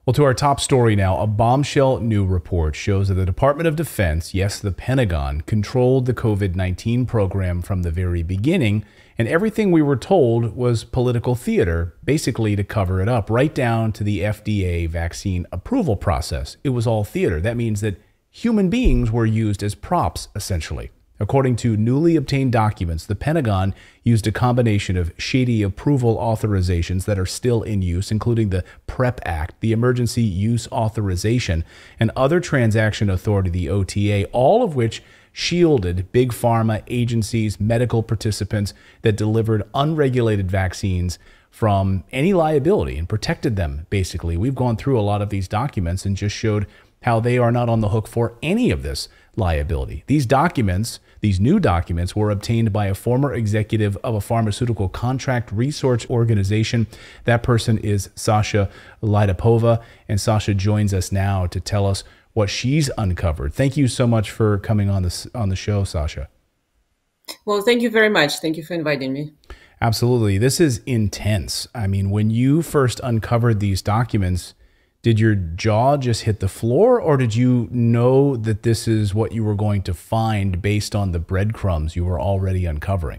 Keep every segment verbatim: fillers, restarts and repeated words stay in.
Well, to our top story now, a bombshell new report shows that the Department of Defense, yes, the Pentagon, controlled the COVID nineteen program from the very beginning, and everything we were told was political theater, basically to cover it up, right down to the F D A vaccine approval process. It was all theater. That means that human beings were used as props, essentially. According to newly obtained documents, the Pentagon used a combination of shady approval authorizations that are still in use, including the PrEP Act, the Emergency Use Authorization, and other transaction authority, the O T A, all of which shielded big pharma agencies, medical participants that delivered unregulated vaccines from any liability and protected them, basically. We've gone through a lot of these documents and just showed how they are not on the hook for any of this liability. These documents, these new documents, were obtained by a former executive of a pharmaceutical contract research organization. That person is Sasha Latypova, and Sasha joins us now to tell us what she's uncovered. Thank you so much for coming on this on the show, Sasha. Well, thank you very much. Thank you for inviting me. Absolutely. This is intense. I mean, when you first uncovered these documents, did your jaw just hit the floor, or did you know that this is what you were going to find based on the breadcrumbs you were already uncovering?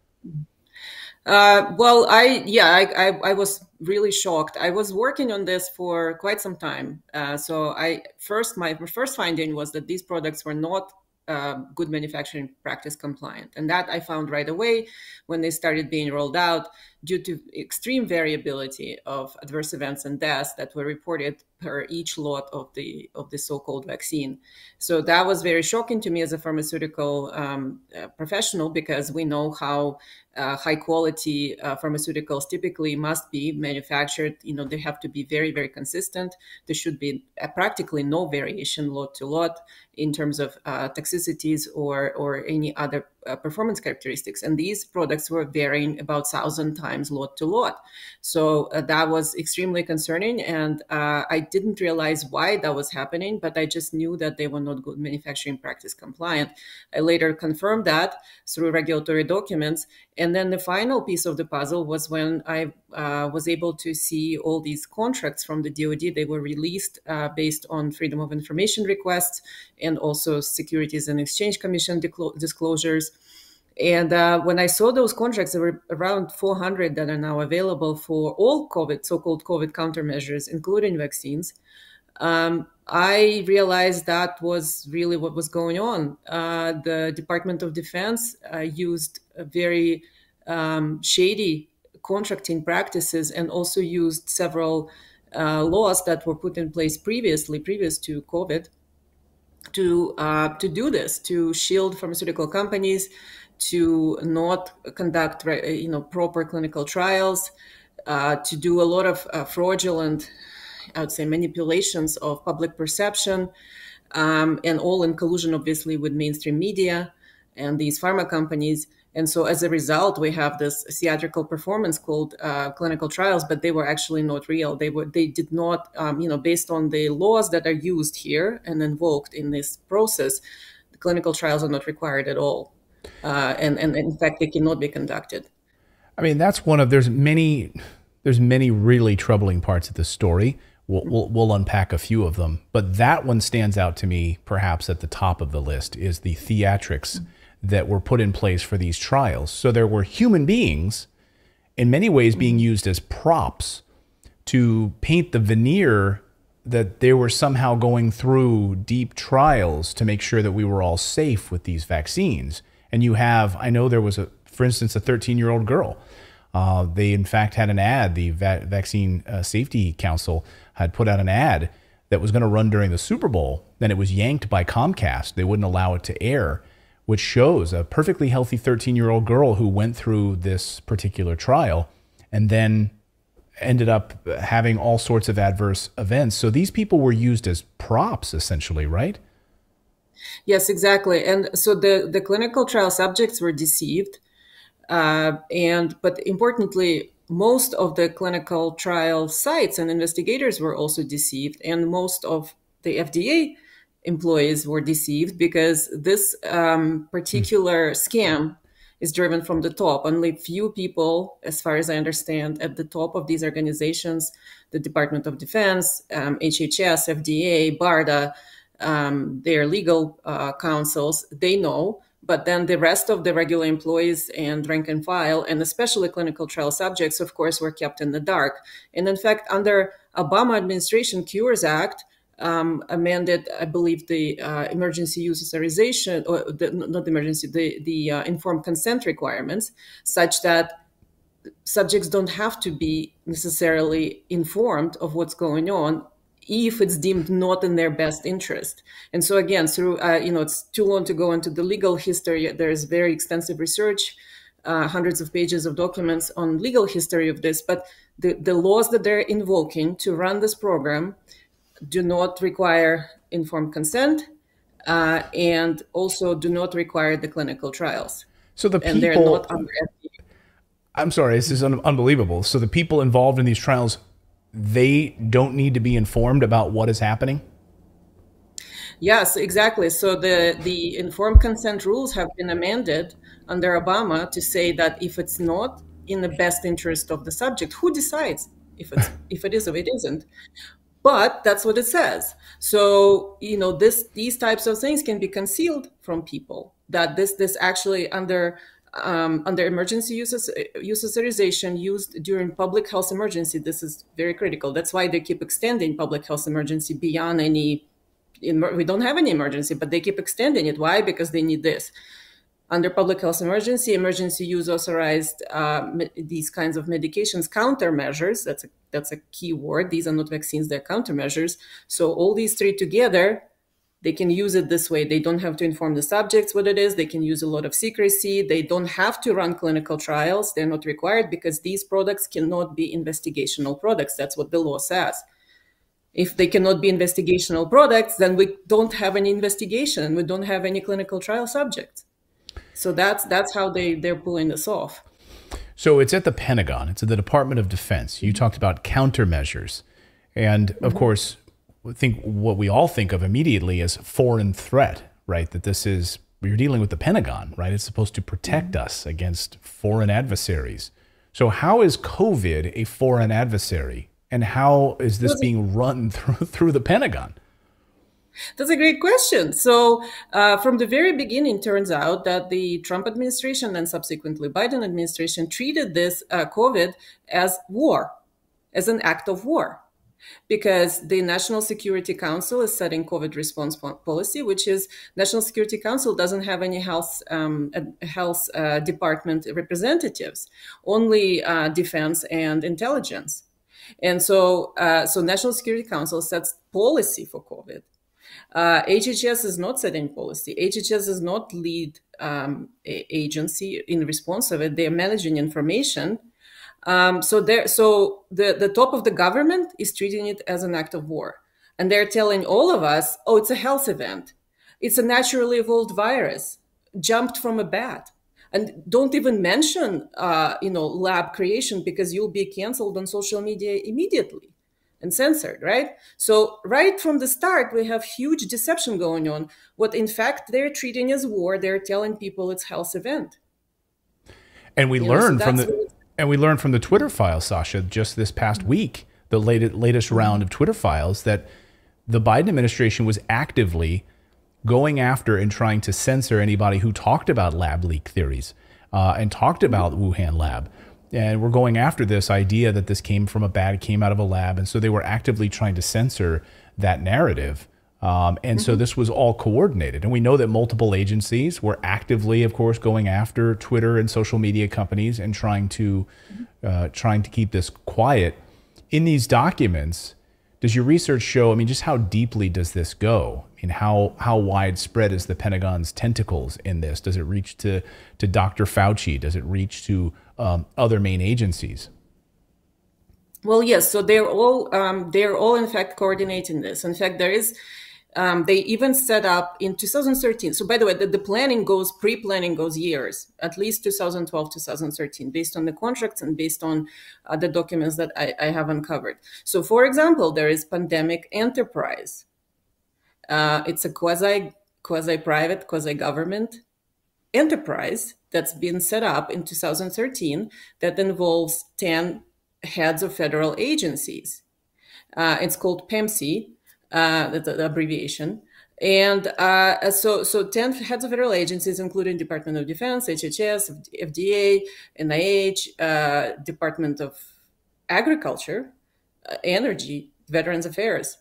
Uh, well, I yeah, I, I I was really shocked. I was working on this for quite some time. Uh, so I first my first finding was that these products were not uh, good manufacturing practice compliant, and that I found right away when they started being rolled out, due to extreme variability of adverse events and deaths that were reported per each lot of the of the so-called vaccine. So that was very shocking to me as a pharmaceutical um, uh, professional, because we know how uh, high quality uh, pharmaceuticals typically must be manufactured. You know, they have to be very, very consistent. There should be uh, practically no variation lot to lot in terms of uh, toxicities or or any other uh, performance characteristics. And these products were varying about thousand times lot to lot. So uh, that was extremely concerning. And uh, I didn't realize why that was happening, but I just knew that they were not good manufacturing practice compliant. I later confirmed that through regulatory documents. And then the final piece of the puzzle was when I uh, was able to see all these contracts from the D O D. They were released uh, based on Freedom of Information requests and also Securities and Exchange Commission disclosures. And uh, when I saw those contracts, there were around four hundred that are now available for all COVID, so-called COVID countermeasures, including vaccines. Um, I realized that was really what was going on. Uh, the Department of Defense uh, used a very um, shady contracting practices, and also used several uh, laws that were put in place previously, previous to COVID, to uh, to do this, to shield pharmaceutical companies, to not conduct you know proper clinical trials, uh, to do a lot of uh, fraudulent, I would say, manipulations of public perception, um, and all in collusion, obviously, with mainstream media and these pharma companies. And so as a result, we have this theatrical performance called uh, clinical trials, but they were actually not real. They were, they did not, um, you know, based on the laws that are used here and invoked in this process, the clinical trials are not required at all. Uh, and, and in fact, they cannot be conducted. I mean, that's one of, there's many, there's many really troubling parts of the story. We'll, we'll, we'll unpack a few of them, but that one stands out to me perhaps at the top of the list, is the theatrics that were put in place for these trials. So there were human beings in many ways being used as props to paint the veneer that they were somehow going through deep trials to make sure that we were all safe with these vaccines. And you have, I know there was a, for instance, a thirteen year old girl. Uh, they in fact had an ad, the Va- Vaccine uh, Safety Council had put out an ad that was going to run during the Super Bowl. Then it was yanked by Comcast. They wouldn't allow it to air, which shows a perfectly healthy thirteen year old girl who went through this particular trial and then ended up having all sorts of adverse events. So these people were used as props, essentially, right? Yes, exactly. And so the, the clinical trial subjects were deceived. Uh, and but importantly, most of the clinical trial sites and investigators were also deceived, and most of the F D A employees were deceived, because this um, particular scam is driven from the top. Only few people, as far as I understand, at the top of these organizations, the Department of Defense, um, H H S, F D A, BARDA, um, their legal uh, councils, they know. But then the rest of the regular employees and rank and file, and especially clinical trial subjects, of course, were kept in the dark. And in fact, under Obama administration Cures Act, um, amended, I believe, the uh, emergency use authorization, or the, not the emergency, the, the uh, informed consent requirements, such that subjects don't have to be necessarily informed of what's going on if it's deemed not in their best interest. And so again, through, uh, you know, it's too long to go into the legal history. There's very extensive research, uh, hundreds of pages of documents on legal history of this, but the, the laws that they're invoking to run this program do not require informed consent, uh, and also do not require the clinical trials. So the and people, they're not under F D A. I'm sorry, this is un unbelievable. So the people involved in these trials, they don't need to be informed about what is happening? Yes, exactly. So the, the informed consent rules have been amended under Obama to say that if it's not in the best interest of the subject, who decides if it's if it is or it isn't? But that's what it says. So, you know, this these types of things can be concealed from people. That this this actually under um, under emergency use, use authorization used during public health emergency. This is very critical. That's why they keep extending public health emergency beyond any. We don't have any emergency, but they keep extending it. Why? Because they need this. Under public health emergency, emergency use authorized uh, these kinds of medications, countermeasures. That's a that's a key word. These are not vaccines; they're countermeasures. So all these three together, they can use it this way. They don't have to inform the subjects what it is. They can use a lot of secrecy. They don't have to run clinical trials. They're not required because these products cannot be investigational products. That's what the law says. If they cannot be investigational products, then we don't have any investigation. We don't have any clinical trial subjects. So that's that's how they, they're pulling this off. So it's at the Pentagon. It's at the Department of Defense. You talked about countermeasures. And, of mm-hmm. course, I think what we all think of immediately is foreign threat, right? That this is, you're dealing with the Pentagon, right? It's supposed to protect mm-hmm. us against foreign adversaries. So how is COVID a foreign adversary? And how is this being run through, through the Pentagon? That's a great question. So uh, from the very beginning, turns out that the Trump administration and subsequently Biden administration treated this uh, COVID as war, as an act of war. Because the National Security Council is setting COVID response policy, which is National Security Council doesn't have any health um, health uh, department representatives, only uh, defense and intelligence. And so, uh, so National Security Council sets policy for COVID. Uh, H H S is not setting policy. H H S is not lead um, agency in response of it. They are managing information. Um, so there, so the, the top of the government is treating it as an act of war. And they're telling all of us, oh, it's a health event. It's a naturally evolved virus, jumped from a bat. And don't even mention, uh, you know, lab creation, because you'll be canceled on social media immediately and censored, right? So right from the start, we have huge deception going on. What in fact they're treating as war, they're telling people it's health event. And we learned so from the and we learned from the Twitter files, Sasha, just this past week, the latest latest round of Twitter files, that the Biden administration was actively going after and trying to censor anybody who talked about lab leak theories uh, and talked about Wuhan lab. And we're going after this idea that this came from a bad, came out of a lab. And so they were actively trying to censor that narrative. Um, and mm-hmm. so this was all coordinated. And we know that multiple agencies were actively, of course, going after Twitter and social media companies and trying to, uh, trying to keep this quiet. In these documents, does your research show, I mean, just how deeply does this go? I mean, how, how widespread is the Pentagon's tentacles in this? Does it reach to, to Doctor Fauci? Does it reach to um, other main agencies? Well, yes. So they're all, um, they're all in fact coordinating this. In fact, there is, um, they even set up in two thousand thirteen. So by the way, the, the planning goes, pre-planning goes years, at least two thousand twelve, two thousand thirteen, based on the contracts and based on uh, the documents that I, I have uncovered. So for example, there is Pandemic Enterprise. Uh, it's a quasi, quasi-private, quasi-government enterprise that's been set up in two thousand thirteen that involves ten heads of federal agencies. Uh, it's called PEMC, uh, the, the abbreviation. And uh, so, so ten heads of federal agencies, including Department of Defense, H H S, F D A, N I H, uh, Department of Agriculture, uh, Energy, Veterans Affairs.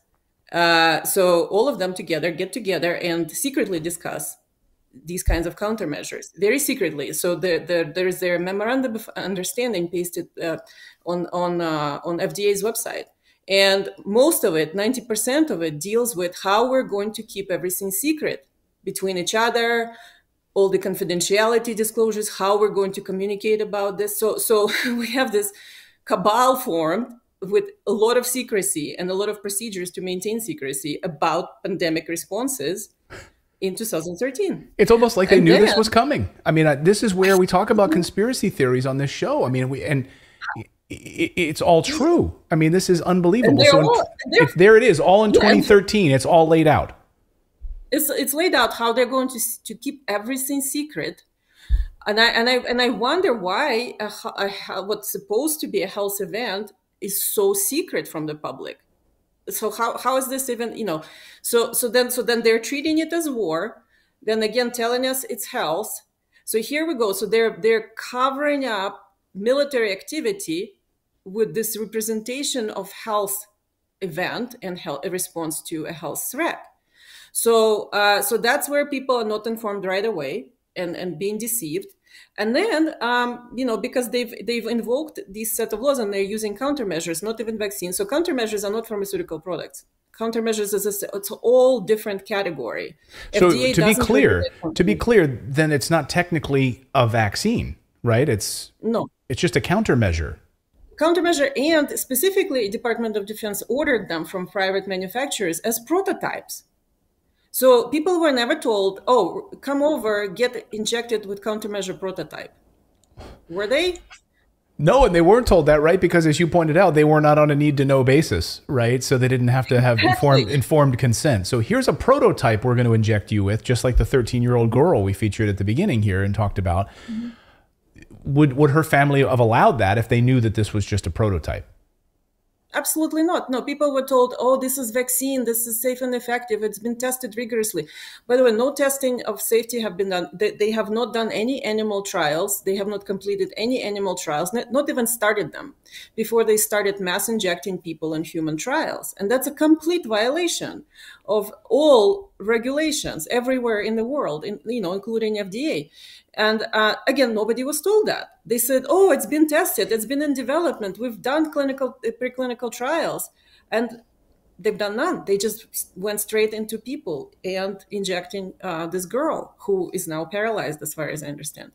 Uh, so all of them together get together and secretly discuss these kinds of countermeasures very secretly. So there, there, there is their memorandum of understanding pasted uh, on on uh, on F D A's website. And most of it, ninety percent of it, deals with how we're going to keep everything secret between each other, all the confidentiality disclosures, how we're going to communicate about this. So, so we have this cabal formed with a lot of secrecy and a lot of procedures to maintain secrecy about pandemic responses in two thousand thirteen. It's almost like they And knew then- this was coming. I mean, uh, this is where we talk about conspiracy theories on this show. I mean, we and i- i- it's all true. I mean, this is unbelievable. they're So in- all- they're- it's, there it is, all in Yeah, and- twenty thirteen. It's all laid out. It's it's laid out how they're going to to keep everything secret, and I and I and I wonder why a, a, a, what's supposed to be a health event is so secret from the public. So how how is this even, you know? So so then so then they're treating it as war. Then again, telling us it's health. So here we go. So they're they're covering up military activity with this representation of health event and health, a response to a health threat. So, uh, so that's where people are not informed right away and, and being deceived. And then, um, you know, because they've they've invoked these set of laws and they're using countermeasures, not even vaccines. So countermeasures are not pharmaceutical products. Countermeasures is a, it's a all different category. So F D A to be doesn't clear, regulate to be clear, then it's not technically a vaccine, right? It's no it's just a countermeasure. countermeasure, and specifically, Department of Defense ordered them from private manufacturers as prototypes. So people were never told, "Oh, come over, get injected with countermeasure prototype." Were they? No, and they weren't told that, right? Because as you pointed out, they were not on a need-to-know basis, right? So they didn't have to have informed, informed consent. So here's a prototype we're going to inject you with, just like the thirteen-year-old girl we featured at the beginning here and talked about. Mm-hmm. Would would her family have allowed that if they knew that this was just a prototype? Absolutely not. No, people were told, oh, this is vaccine, this is safe and effective, it's been tested rigorously. By the way, no testing of safety have been done. They, they have not done any animal trials. They have not completed any animal trials, not, not even started them before they started mass injecting people in human trials. And that's a complete violation of all regulations everywhere in the world, in, you know, including F D A. And uh, again, nobody was told that. They said, oh, it's been tested. It's been in development. We've done clinical, preclinical trials. And they've done none. They just went straight into people and injecting uh, this girl who is now paralyzed, as far as I understand.